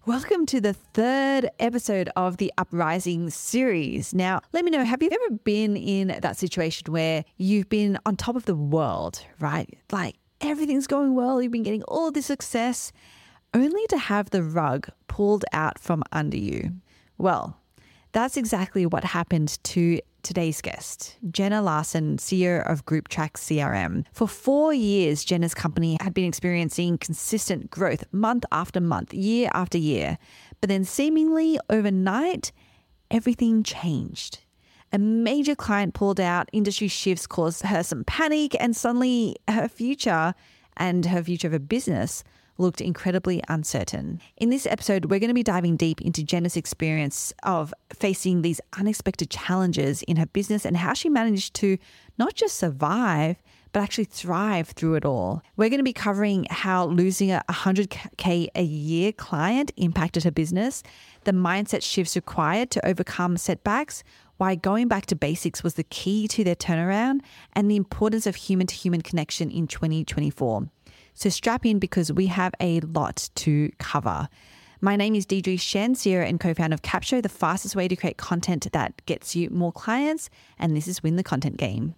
Welcome to the third episode of the Uprising series. Now, let me know, have you ever been in that situation where you've been on top of the world, right? Like everything's going well, you've been getting all this success, only to have the rug pulled out from under you? Well, that's exactly what happened to today's guest, Jenna Larson, CEO of GroupTrack CRM. For 4 years, Jenna's company had been experiencing consistent growth month after month, year after year. But then seemingly overnight, everything changed. A major client pulled out, industry shifts caused her some panic, and suddenly her future and her future of her business looked incredibly uncertain. In this episode, we're going to be diving deep into Jenna's experience of facing these unexpected challenges in her business and how she managed to not just survive, but actually thrive through it all. We're going to be covering how losing a 100K a year client impacted her business, the mindset shifts required to overcome setbacks, why going back to basics was the key to their turnaround, and the importance of human-to-human connection in 2024. So strap in because we have a lot to cover. My name is Deidre Shen, CEO and co-founder of Capsho, the fastest way to create content that gets you more clients. And this is Win the Content Game.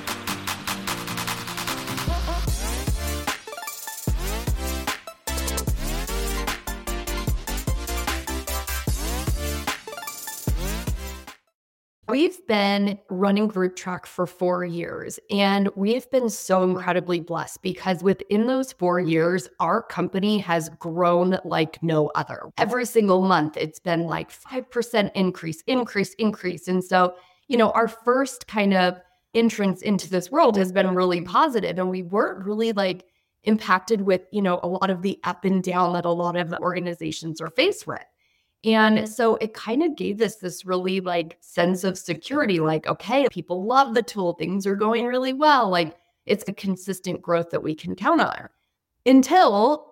We've been running GroupTrack for 4 years, and we've been so incredibly blessed because within those 4 years, our company has grown like no other. Every single month, it's been like 5% increase. And so, our first kind of entrance into this world has been really positive, and we weren't really impacted with, a lot of the up and down that a lot of organizations are faced with. And so it kind of gave us this really sense of security, okay, people love the tool, things are going really well. It's a consistent growth that we can count on. Until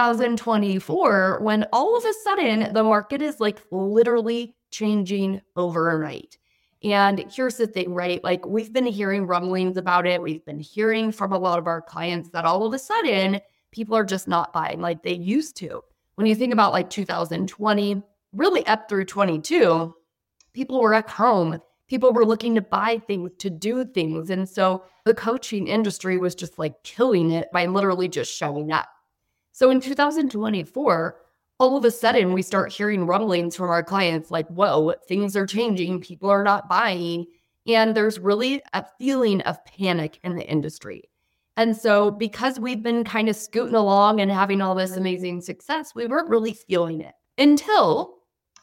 2024, when all of a sudden the market is literally changing overnight. And here's the thing, right? We've been hearing rumblings about it. We've been hearing from a lot of our clients that all of a sudden people are just not buying like they used to. When you think about 2020, really up through 22, people were at home. People were looking to buy things, to do things. And so the coaching industry was just killing it by literally just showing up. So in 2024, all of a sudden we start hearing rumblings from our clients whoa, things are changing. People are not buying. And there's really a feeling of panic in the industry. And so because we've been kind of scooting along and having all this amazing success, we weren't really feeling it until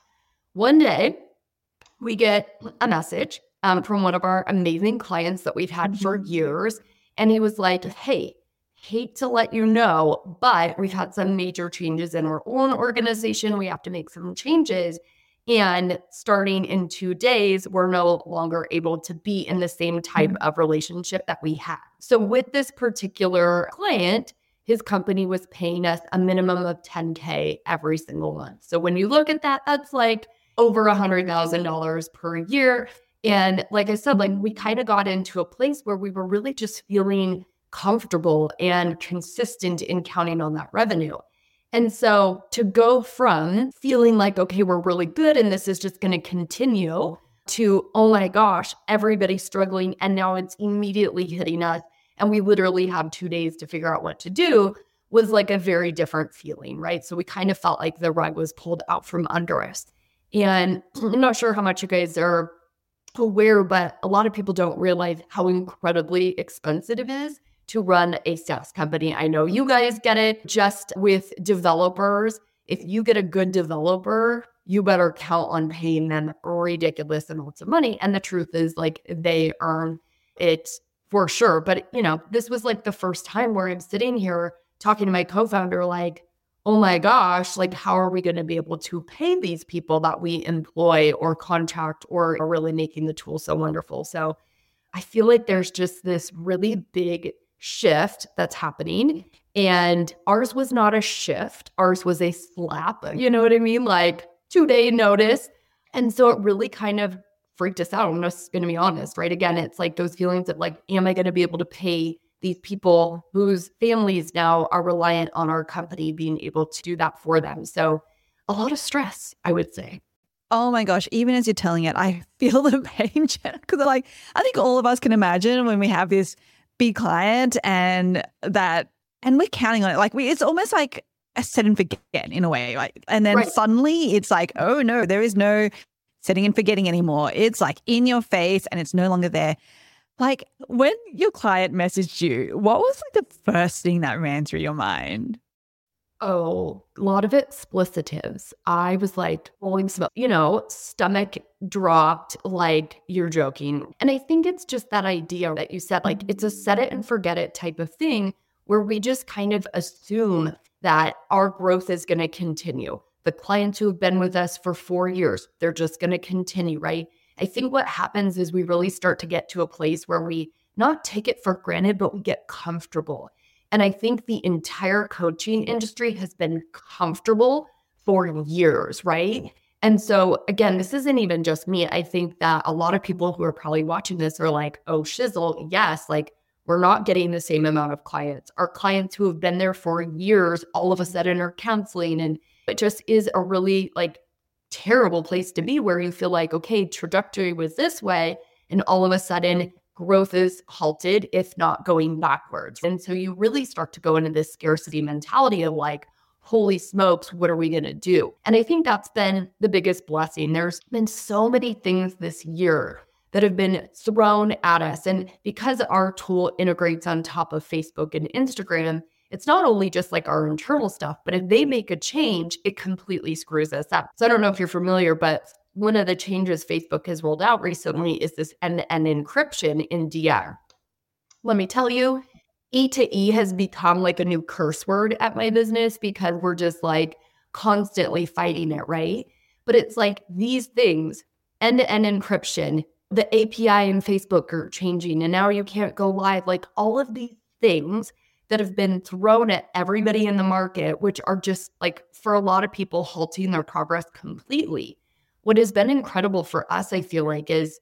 one day we get a message from one of our amazing clients that we've had for years. And he was like, hey, hate to let you know, but we've had some major changes in our own organization. We have to make some changes. And starting in 2 days, we're no longer able to be in the same type of relationship that we had. So with this particular client, his company was paying us a minimum of $10K every single month. So when you look at that, that's over $100,000 per year. And like I said, we kind of got into a place where we were really just feeling comfortable and consistent in counting on that revenue. And so to go from feeling okay, we're really good and this is just going to continue to, oh my gosh, everybody's struggling and now it's immediately hitting us and we literally have 2 days to figure out what to do was a very different feeling, right? So we kind of felt like the rug was pulled out from under us. And I'm not sure how much you guys are aware, but a lot of people don't realize how incredibly expensive it is to run a SaaS company. I know you guys get it. Just with developers, if you get a good developer, you better count on paying them ridiculous amounts of money. And the truth is they earn it for sure. But this was the first time where I'm sitting here talking to my co-founder, oh my gosh, how are we going to be able to pay these people that we employ or contract or are really making the tool so wonderful? So I feel there's just this really big shift that's happening. And ours was not a shift. Ours was a slap. You know what I mean? 2-day notice. And so it really kind of freaked us out. I'm just going to be honest, right? Again, it's those feelings of am I going to be able to pay these people whose families now are reliant on our company being able to do that for them? So a lot of stress, I would say. Oh my gosh, even as you're telling it, I feel the pain, Jenna, because like I think all of us can imagine when we have this big client and we're counting on it. Like it's almost like a set and forget in a way. Like, and then suddenly it's like, oh no, there is no setting and forgetting anymore. It's like in your face and it's no longer there. Like when your client messaged you, what was like the first thing that ran through your mind? Oh, a lot of it explicitives. I was like, holding smoke, stomach dropped, like you're joking. And I think it's just that idea that you said, like, it's a set it and forget it type of thing where we just kind of assume that our growth is going to continue. The clients who have been with us for 4 years, they're just going to continue, right? I think what happens is we really start to get to a place where we not take it for granted, but we get comfortable. And I think the entire coaching industry has been comfortable for years, right? And so again, this isn't even just me. I think that a lot of people who are probably watching this are like, oh, shizzle, yes, like we're not getting the same amount of clients. Our clients who have been there for years, all of a sudden are canceling. And it just is a really like terrible place to be where you feel like, okay, trajectory was this way. And all of a sudden growth is halted, if not going backwards. And so you really start to go into this scarcity mentality of like, holy smokes, what are we going to do? And I think that's been the biggest blessing. There's been so many things this year that have been thrown at us. And because our tool integrates on top of Facebook and Instagram, it's not only just like our internal stuff, but if they make a change, it completely screws us up. So I don't know if you're familiar, but one of the changes Facebook has rolled out recently is this end-to-end encryption in DR. Let me tell you, E to E has become like a new curse word at my business because we're just like constantly fighting it, right? But it's like these things, end-to-end encryption, the API in Facebook are changing, and now you can't go live. Like all of these things that have been thrown at everybody in the market, which are just like for a lot of people halting their progress completely. What has been incredible for us, I feel like, is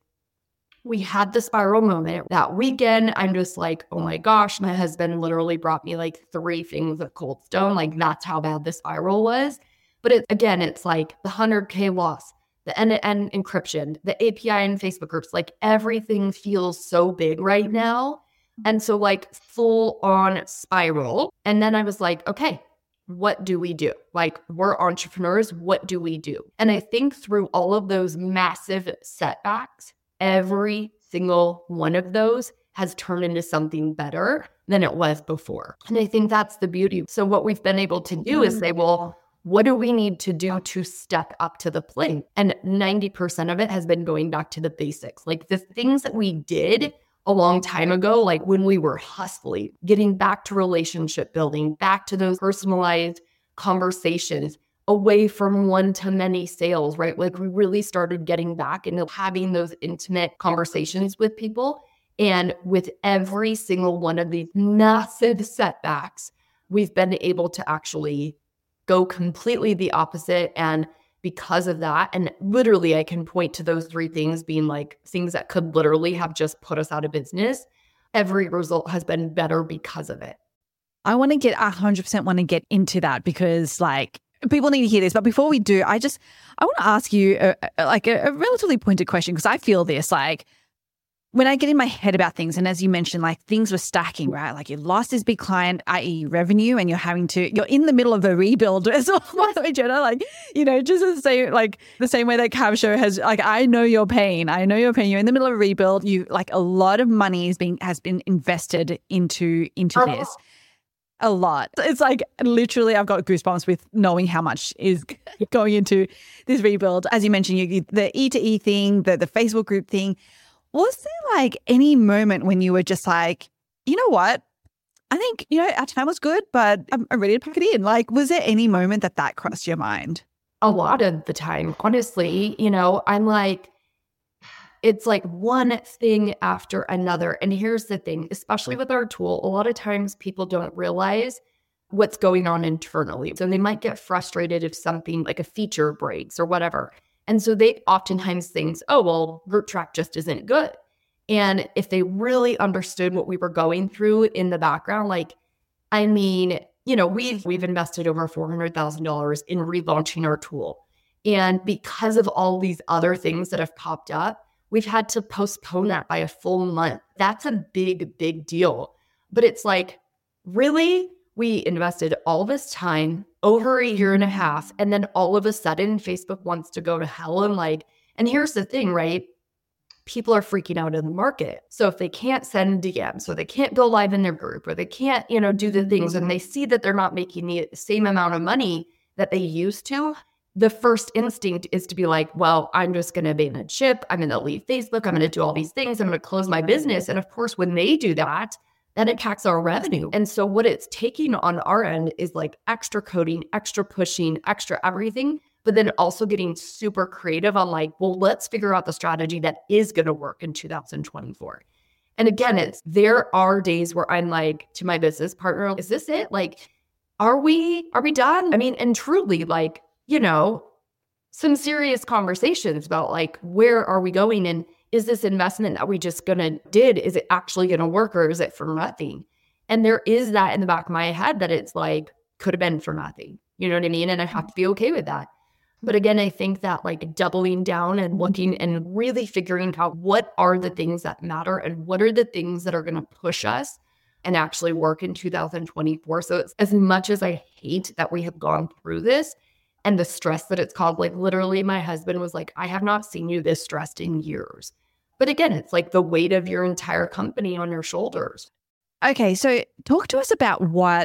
we had the spiral moment that weekend. I'm just like, oh my gosh, my husband literally brought me like 3 things of Cold Stone. Like that's how bad the spiral was. But it's like the 100K loss, the end-to-end encryption, the API in Facebook groups, like everything feels so big right now. And so like full on spiral. And then I was like, okay, what do we do? Like we're entrepreneurs. What do we do? And I think through all of those massive setbacks, every single one of those has turned into something better than it was before. And I think that's the beauty. So what we've been able to do is say, well, what do we need to do to step up to the plate? And 90% of it has been going back to the basics. Like the things that we did a long time ago, like when we were hustling, getting back to relationship building, back to those personalized conversations, away from one-to-many sales, right? Like we really started getting back into having those intimate conversations with people. And with every single one of these massive setbacks, we've been able to actually go completely the opposite. And because of that, and literally I can point to those 3 things being like things that could literally have just put us out of business. Every result has been better because of it. I want to get 100% want to get into that because like people need to hear this. But before we do, I want to ask you a relatively pointed question because I feel this like when I get in my head about things, and as you mentioned, like things were stacking, right? Like you lost this big client, i.e. revenue, and you're in the middle of a rebuild as well, by the way, Jenna. Like, just to say, like the same way that Cav Show has, like, I know your pain. You're in the middle of a rebuild. You like a lot of money has been invested into this. A lot. It's like literally I've got goosebumps with knowing how much is going into this rebuild. As you mentioned, the E to E thing, the Facebook group thing. Was there like any moment when you were just like, you know what? I think, our time was good, but I'm ready to pack it in. Like, was there any moment that crossed your mind? A lot of the time, honestly, I'm like, it's like one thing after another. And here's the thing, especially with our tool, a lot of times people don't realize what's going on internally. So they might get frustrated if something like a feature breaks or whatever. And so they oftentimes think, oh, well, GroupTrack just isn't good. And if they really understood what we were going through in the background, we've invested over $400,000 in relaunching our tool. And because of all these other things that have popped up, we've had to postpone that by a full month. That's a big, big deal. But it's like, really? We invested all this time, over a year and a half, and then all of a sudden Facebook wants to go to hell. And here's the thing, right? People are freaking out in the market. So if they can't send DMs, or they can't go live in their group, or they can't, do the things, and they see that they're not making the same amount of money that they used to, the first instinct is to be like, well, I'm just going to abandon ship. I'm going to leave Facebook. I'm going to do all these things. I'm going to close my business. And of course, when they do that, that impacts our revenue. And so what it's taking on our end is like extra coding, extra pushing, extra everything, but then also getting super creative on like, well, let's figure out the strategy that is going to work in 2024. And again, there are days where I'm like to my business partner, is this it? Like, are we done? I mean, and truly like, some serious conversations about like, where are we going? And is this investment that we just did, is it actually going to work, or is it for nothing? And there is that in the back of my head that it's like, could have been for nothing. You know what I mean? And I have to be okay with that. But again, I think that like doubling down and looking and really figuring out what are the things that matter and what are the things that are going to push us and actually work in 2024. So it's, as much as I hate that we have gone through this, and the stress that it's caused, like literally my husband was like, I have not seen you this stressed in years. But again, it's like the weight of your entire company on your shoulders. Okay, so talk to us about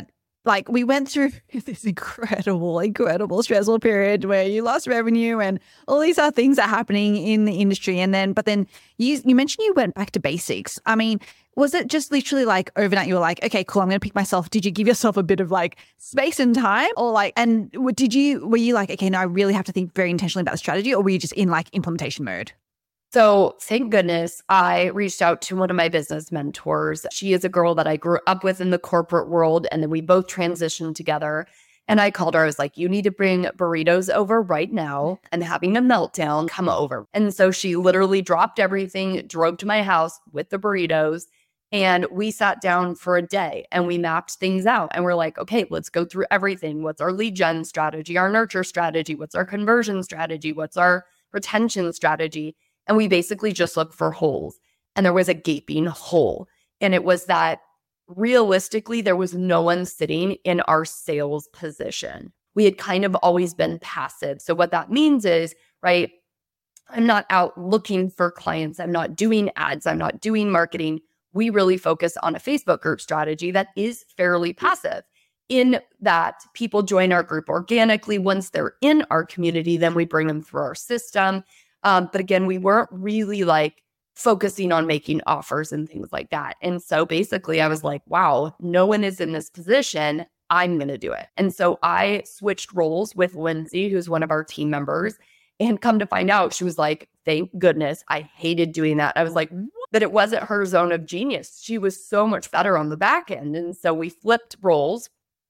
we went through this incredible stressful period where you lost revenue and all these other things are happening in the industry. But then you mentioned you went back to basics. I mean, was it just literally like overnight you were like, okay, cool, I'm going to pick myself? Did you give yourself a bit of like space and time, or like, and were you like, okay, no, I really have to think very intentionally about the strategy, or were you just in like implementation mode? So thank goodness I reached out to one of my business mentors. She is a girl that I grew up with in the corporate world, and then we both transitioned together. And I called her. I was like, you need to bring burritos over right now, and having a meltdown, come over. And so she literally dropped everything, drove to my house with the burritos, and we sat down for a day and we mapped things out. And we're like, okay, let's go through everything. What's our lead gen strategy, our nurture strategy? What's our conversion strategy? What's our retention strategy? And we basically just looked for holes. And there was a gaping hole. And it was that realistically, there was no one sitting in our sales position. We had kind of always been passive. So what that means is, right, I'm not out looking for clients. I'm not doing ads. I'm not doing marketing. We really focus on a Facebook group strategy that is fairly passive, in that people join our group organically. Once they're in our community, then we bring them through our system. But again, we weren't really like focusing on making offers and things like that. And so basically I was like, wow, no one is in this position. I'm going to do it. And so I switched roles with Lindsay, who's one of our team members, and come to find out, she was like, thank goodness, I hated doing that. I was like, that it wasn't her zone of genius. She was so much better on the back end. And so we flipped roles.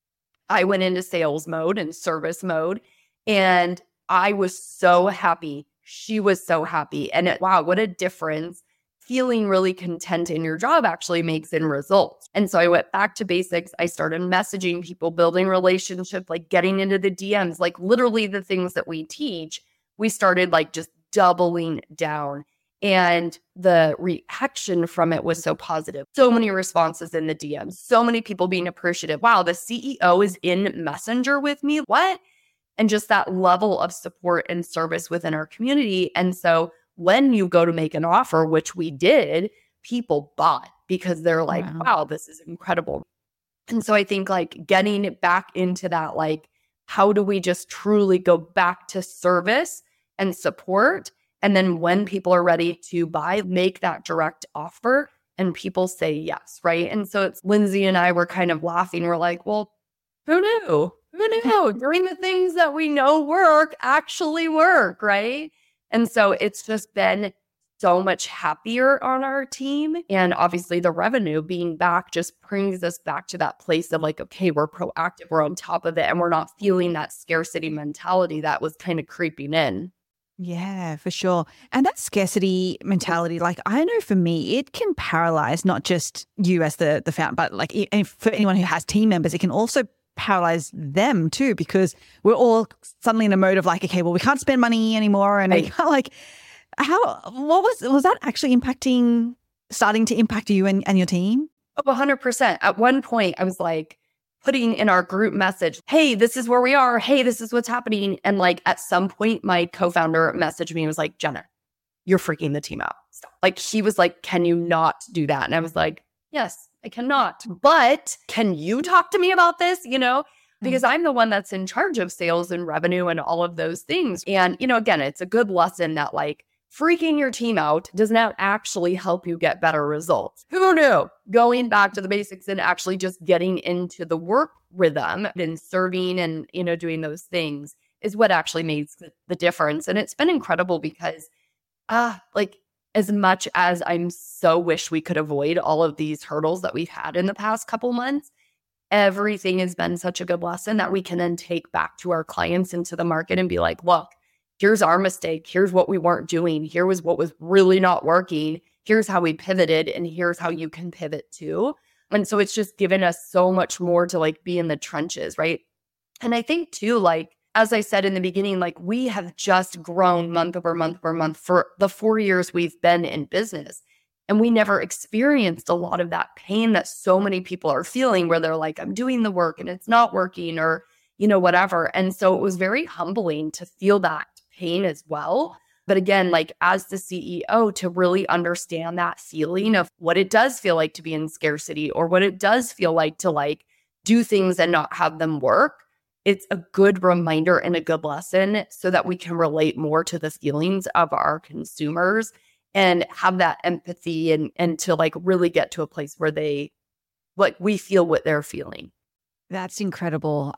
I went into sales mode and service mode, and I was so happy. She was so happy. And wow, what a difference feeling really content in your job actually makes in results. And so I went back to basics. I started messaging people, building relationships, like getting into the DMs, like literally the things that we teach. We started like just doubling down. And the reaction from it was so positive. So many responses in the DMs, so many people being appreciative. Wow, the CEO is in Messenger with me. What? And just that level of support and service within our community. And so when you go to make an offer, which we did, people bought because they're like, wow, this is incredible. And so I think like getting back into that, like, how do we just truly go back to service and support? And then when people are ready to buy, make that direct offer and people say yes, right? And so it's Lindsay and I were kind of laughing. We're like, well, who knew? Who knew? Doing the things that we know work actually work, right? And so it's just been so much happier on our team. And obviously the revenue being back just brings us back to that place of like, okay, we're proactive, we're on top of it, and we're not feeling that scarcity mentality that was kind of creeping in. Yeah, for sure. And that scarcity mentality, like I know for me, it can paralyze not just you as the founder, but like for anyone who has team members, it can also paralyze them too, because we're all suddenly in a mode of like, okay, well, we can't spend money anymore. And Right. what was that actually starting to impact you and your team? Oh, 100%. At one point, I was like putting in our group message, hey, this is where we are. Hey, this is what's happening. And like at some point, my co-founder messaged me and was like, Jenna, you're freaking the team out. Like he was like, can you not do that? And I was like, yes, I cannot. But can you talk to me about this? Because I'm the one that's in charge of sales and revenue and all of those things. And, again, it's a good lesson that like freaking your team out does not actually help you get better results. Who knew? Going back to the basics and actually just getting into the work rhythm and serving and, doing those things is what actually makes the difference. And it's been incredible because like as much as I'm so wish we could avoid all of these hurdles that we've had in the past couple months, everything has been such a good lesson that we can then take back to our clients into the market and be like, look, here's our mistake. Here's what we weren't doing. Here was what was really not working. Here's how we pivoted, and here's how you can pivot too. And so it's just given us so much more to like be in the trenches, right? And I think too, like, as I said in the beginning, like we have just grown month over month over month for the 4 years we've been in business. And we never experienced a lot of that pain that so many people are feeling where they're like, I'm doing the work and it's not working or, whatever. And so it was very humbling to feel that pain as well. But again, like as the CEO, to really understand that feeling of what it does feel like to be in scarcity or what it does feel like to like do things and not have them work. It's a good reminder and a good lesson so that we can relate more to the feelings of our consumers and have that empathy and to like really get to a place where they like we feel what they're feeling. That's incredible.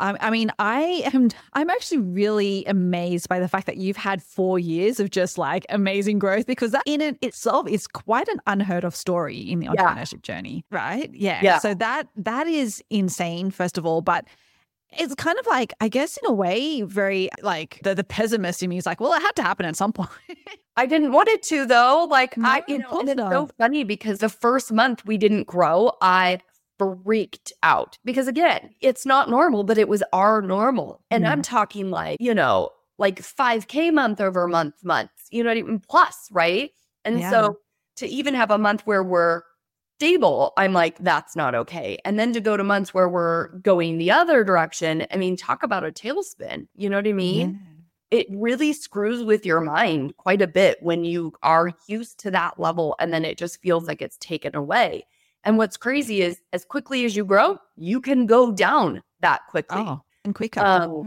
I'm actually really amazed by the fact that you've had 4 years of just like amazing growth, because that in it itself is quite an unheard of story in the entrepreneurship journey, right? Yeah. So that is insane, first of all, but it's kind of like, I guess in a way, very like the pessimist in me is like, well, it had to happen at some point. I didn't want it to though. Like No, it's so funny because the first month we didn't grow, I freaked out because again, it's not normal, but it was our normal. And I'm talking like, like 5K month over months, even plus, right? And so to even have a month where we're stable, I'm like, that's not okay. And then to go to months where we're going the other direction, I mean, talk about a tailspin. You know what I mean? Yeah. It really screws with your mind quite a bit when you are used to that level and then it just feels like it's taken away. And what's crazy is as quickly as you grow, you can go down that quickly. Oh, and quicker.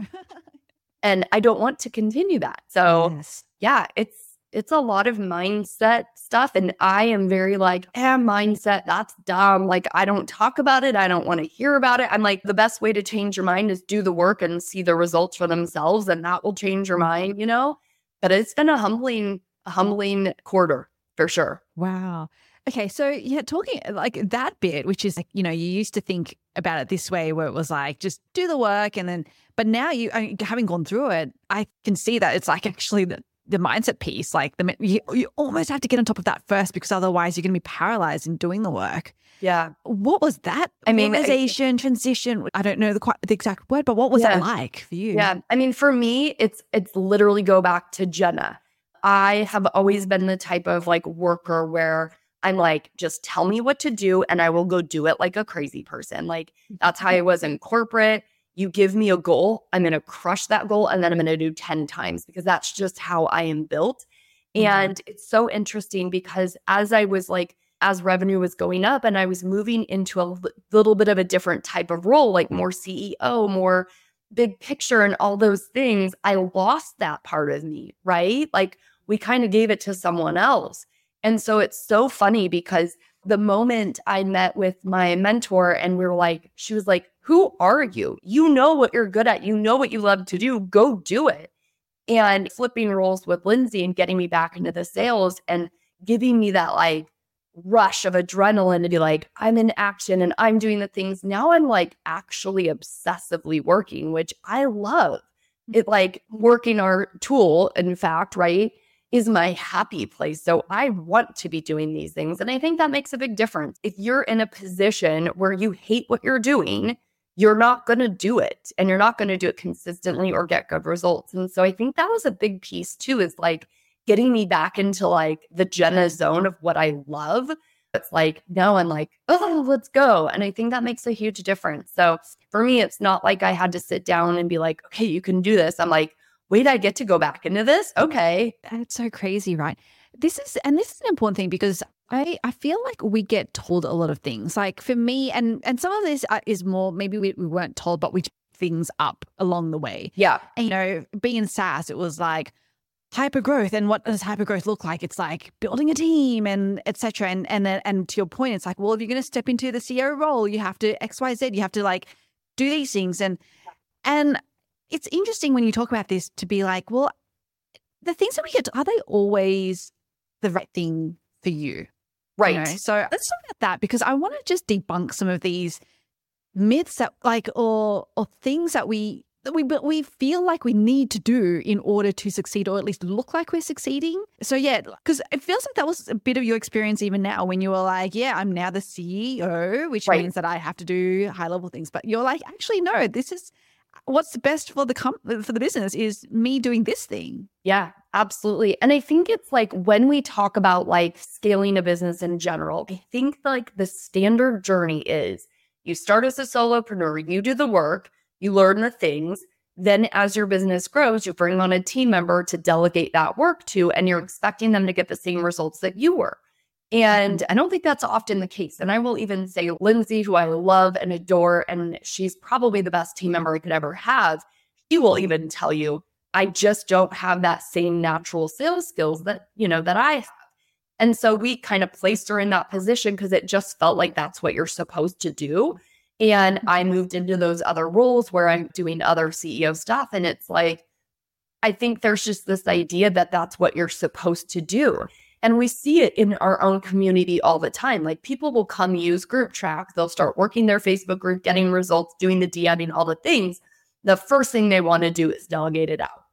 And I don't want to continue that. So yeah, it's a lot of mindset stuff. And I am very like, mindset, that's dumb. Like, I don't talk about it. I don't want to hear about it. I'm like, the best way to change your mind is do the work and see the results for themselves. And that will change your mind, But it's been a humbling quarter for sure. Wow. Okay. So talking like that bit, which is like, you used to think about it this way where it was like, just do the work. And then, but now having gone through it, I can see that it's like actually the mindset piece, like you almost have to get on top of that first because otherwise you're going to be paralyzed in doing the work. Yeah. What was that? I mean, realization, transition. I don't know the exact word, but what was that like for you? Yeah. I mean, for me, it's literally go back to Jenna. I have always been the type of like worker where I'm like, just tell me what to do and I will go do it like a crazy person. Like that's how I was in corporate. You give me a goal, I'm going to crush that goal and then I'm going to do 10 times because that's just how I am built. And it's so interesting because as revenue was going up and I was moving into a little bit of a different type of role, like more CEO, more big picture and all those things, I lost that part of me, right? Like we kind of gave it to someone else. And so it's so funny because the moment I met with my mentor and she was like, who are you? You know what you're good at. You know what you love to do. Go do it. And flipping roles with Lindsay and getting me back into the sales and giving me that like rush of adrenaline to be like, I'm in action and I'm doing the things. Now I'm like actually obsessively working, which I love. It like working our tool, in fact, right, is my happy place. So I want to be doing these things. And I think that makes a big difference. If you're in a position where you hate what you're doing, you're not going to do it, and you're not going to do it consistently or get good results. And so I think that was a big piece too, is like getting me back into like the Jenna zone of what I love. It's like, no, I'm like, oh, let's go. And I think that makes a huge difference. So for me, it's not like I had to sit down and be like, okay, you can do this. I'm like, wait, I get to go back into this? Okay. That's so crazy, right? This is an important thing because I feel like we get told a lot of things. Like for me, and some of this is more, maybe we weren't told, but we took things up along the way. Yeah. And, you know, being in SaaS, it was like hyper growth. And what does hyper growth look like? It's like building a team and et cetera. And to your point, it's like, well, if you're going to step into the CEO role, you have to X, Y, Z, you have to like do these things. And it's interesting when you talk about this to be like, well, the things that we get, are they always the right thing for you? Right. You know? So let's talk about that, because I want to just debunk some of these myths that like, or things that we feel like we need to do in order to succeed, or at least look like we're succeeding. So yeah, because it feels like that was a bit of your experience even now when you were like, yeah, I'm now the CEO, which means that I have to do high level things. But you're like, actually, no, this is what's the best for the business is me doing this thing. Yeah, absolutely. And I think it's like when we talk about like scaling a business in general, I think like the standard journey is you start as a solopreneur, you do the work, you learn the things. Then as your business grows, you bring on a team member to delegate that work to, and you're expecting them to get the same results that you were. And I don't think that's often the case. And I will even say Lindsay, who I love and adore, and she's probably the best team member I could ever have, she will even tell you, I just don't have that same natural sales skills that, you know, that I have. And so we kind of placed her in that position because it just felt like that's what you're supposed to do. And I moved into those other roles where I'm doing other CEO stuff. And it's like, I think there's just this idea that that's what you're supposed to do. And we see it in our own community all the time. Like people will come use Group Track. They'll start working their Facebook group, getting results, doing the DMing, all the things. The first thing they want to do is delegate it out.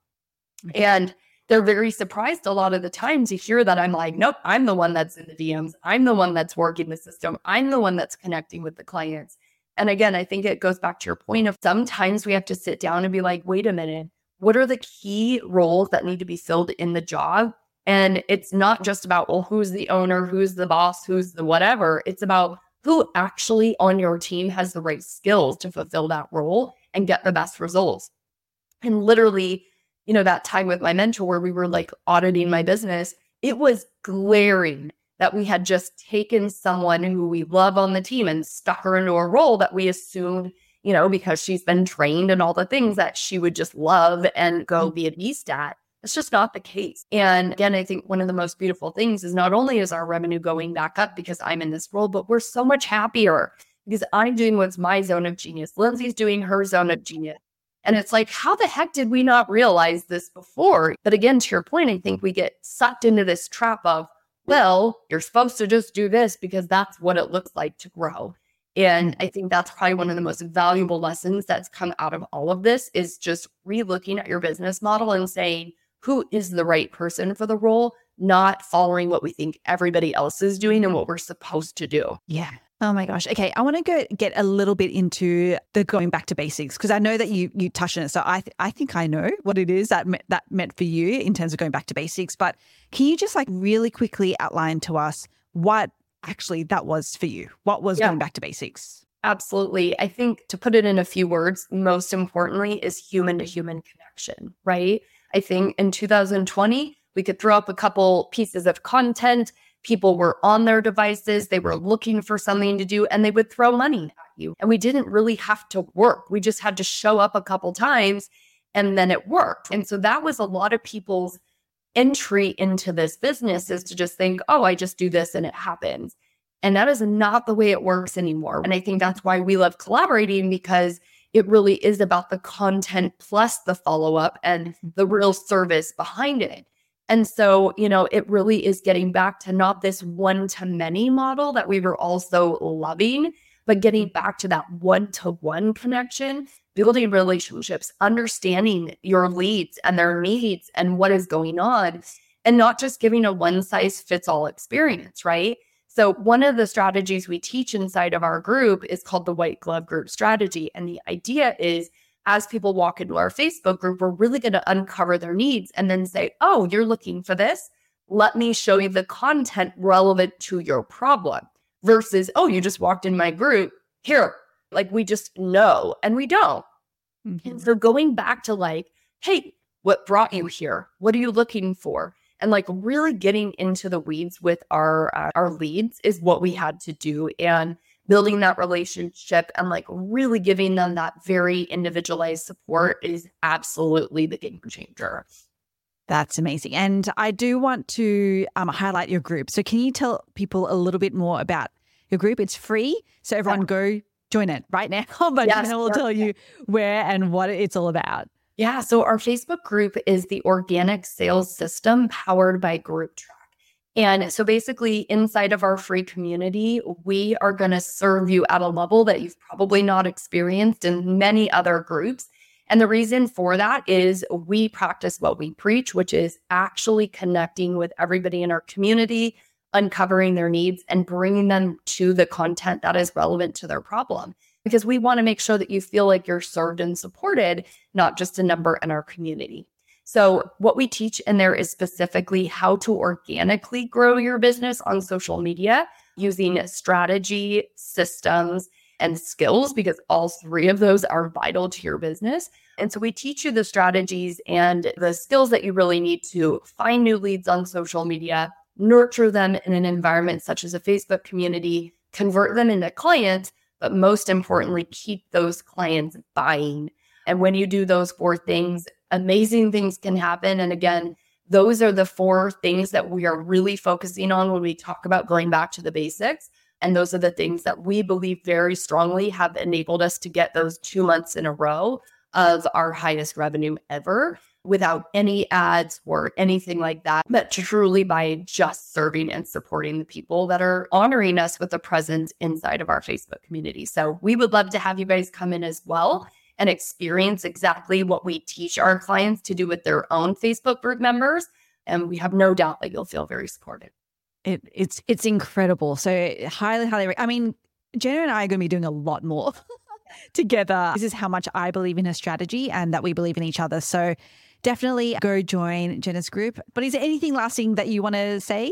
And they're very surprised a lot of the time to hear that I'm like, nope, I'm the one that's in the DMs. I'm the one that's working the system. I'm the one that's connecting with the clients. And again, I think it goes back to your point of sometimes we have to sit down and be like, wait a minute, what are the key roles that need to be filled in the job? And it's not just about, well, who's the owner, who's the boss, who's the whatever. It's about who actually on your team has the right skills to fulfill that role and get the best results. And literally, you know, that time with my mentor where we were like auditing my business, it was glaring that we had just taken someone who we love on the team and stuck her into a role that we assumed, you know, because she's been trained and all the things that she would just love and go be a beast at. It's just not the case. And again, I think one of the most beautiful things is not only is our revenue going back up because I'm in this role, but we're so much happier because I'm doing what's my zone of genius. Lindsay's doing her zone of genius. And it's like, how the heck did we not realize this before? But again, to your point, I think we get sucked into this trap of, well, you're supposed to just do this because that's what it looks like to grow. And I think that's probably one of the most valuable lessons that's come out of all of this is just re-looking at your business model and saying, who is the right person for the role, not following what we think everybody else is doing and what we're supposed to do. Yeah. Oh my gosh. Okay. I want to get a little bit into the going back to basics because I know that you touched on it. So I think I know what it is that meant for you in terms of going back to basics. But can you just like really quickly outline to us what actually that was for you? What was going back to basics? Absolutely. I think to put it in a few words, most importantly is human to human connection, right? I think in 2020, we could throw up a couple pieces of content. People were on their devices. They were looking for something to do and they would throw money at you. And we didn't really have to work. We just had to show up a couple times and then it worked. And so that was a lot of people's entry into this business is to just think, oh, I just do this and it happens. And that is not the way it works anymore. And I think that's why we love collaborating because it really is about the content plus the follow-up and the real service behind it. And so, you know, it really is getting back to not this one-to-many model that we were also loving, but getting back to that one-to-one connection, building relationships, understanding your leads and their needs and what is going on, and not just giving a one-size-fits-all experience, right? So one of the strategies we teach inside of our group is called the white glove group strategy. And the idea is, as people walk into our Facebook group, we're really going to uncover their needs and then say, oh, you're looking for this? Let me show you the content relevant to your problem versus, oh, you just walked in my group. Here, like we just know and we don't. Mm-hmm. And so going back to like, hey, what brought you here? What are you looking for? And like really getting into the weeds with our leads is what we had to do. And building that relationship and like really giving them that very individualized support is absolutely the game changer. That's amazing. And I do want to highlight your group. So can you tell people a little bit more about your group? It's free. So everyone go join it right now. But yes, Jenna will tell you where and what it's all about. Yeah. So our Facebook group is the Organic Sales System powered by GroupTrack. And so basically inside of our free community, we are going to serve you at a level that you've probably not experienced in many other groups. And the reason for that is we practice what we preach, which is actually connecting with everybody in our community, uncovering their needs and bringing them to the content that is relevant to their problem. Because we want to make sure that you feel like you're served and supported, not just a number in our community. So what we teach in there is specifically how to organically grow your business on social media using strategy, systems, and skills, because all three of those are vital to your business. And so we teach you the strategies and the skills that you really need to find new leads on social media, nurture them in an environment such as a Facebook community, convert them into clients, but most importantly, keep those clients buying. And when you do those four things, amazing things can happen. And again, those are the four things that we are really focusing on when we talk about going back to the basics. And those are the things that we believe very strongly have enabled us to get those 2 months in a row of our highest revenue ever without any ads or anything like that, but truly by just serving and supporting the people that are honoring us with a presence inside of our Facebook community. So we would love to have you guys come in as well and experience exactly what we teach our clients to do with their own Facebook group members. And we have no doubt that you'll feel very supported. It's incredible. So highly, I mean, Jenna and I are going to be doing a lot more together. This is how much I believe in her strategy and that we believe in each other. So definitely go join Jenna's group. But is there anything lasting that you want to say?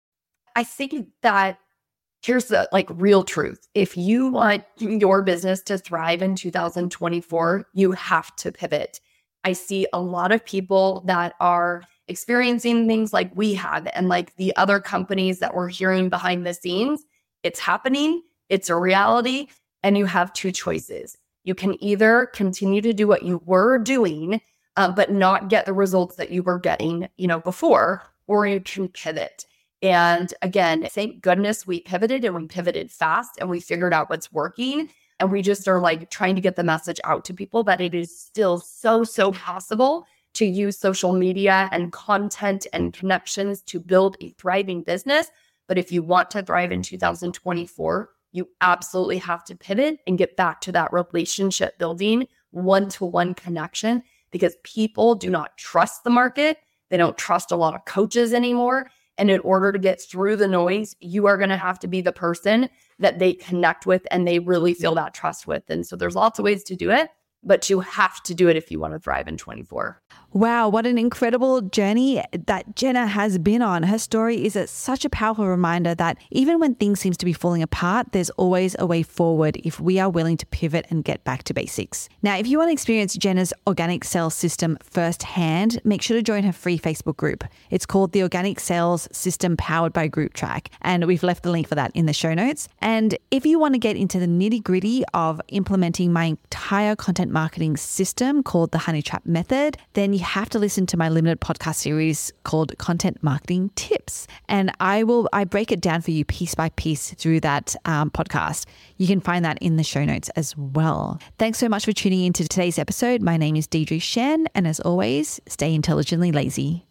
I think that here's the real truth. If you want your business to thrive in 2024, you have to pivot. I see a lot of people that are experiencing things like we have and like the other companies that we're hearing behind the scenes. It's happening. It's a reality. And you have two choices. You can either continue to do what you were doing, but not get the results that you were getting, before, or you can pivot. And again, thank goodness we pivoted and we pivoted fast and we figured out what's working. And we just are trying to get the message out to people that it is still so possible to use social media and content and connections to build a thriving business. But if you want to thrive in 2024, you absolutely have to pivot and get back to that relationship building, one-to-one connection, because people do not trust the market. They don't trust a lot of coaches anymore. And in order to get through the noise, you are going to have to be the person that they connect with and they really feel that trust with. And so there's lots of ways to do it, but you have to do it if you want to thrive in 24. Wow, what an incredible journey that Jenna has been on. Her story is such a powerful reminder that even when things seem to be falling apart, there's always a way forward if we are willing to pivot and get back to basics. Now, if you want to experience Jenna's organic sales system firsthand, make sure to join her free Facebook group. It's called the Organic Sales System powered by GroupTrack, and we've left the link for that in the show notes. And if you want to get into the nitty-gritty of implementing my entire content marketing system called the Honey Trap Method, then you have to listen to my limited podcast series called Content Marketing Tips. And I break it down for you piece by piece through that podcast. You can find that in the show notes as well. Thanks so much for tuning into today's episode. My name is Deidre Shen, and as always, stay intelligently lazy.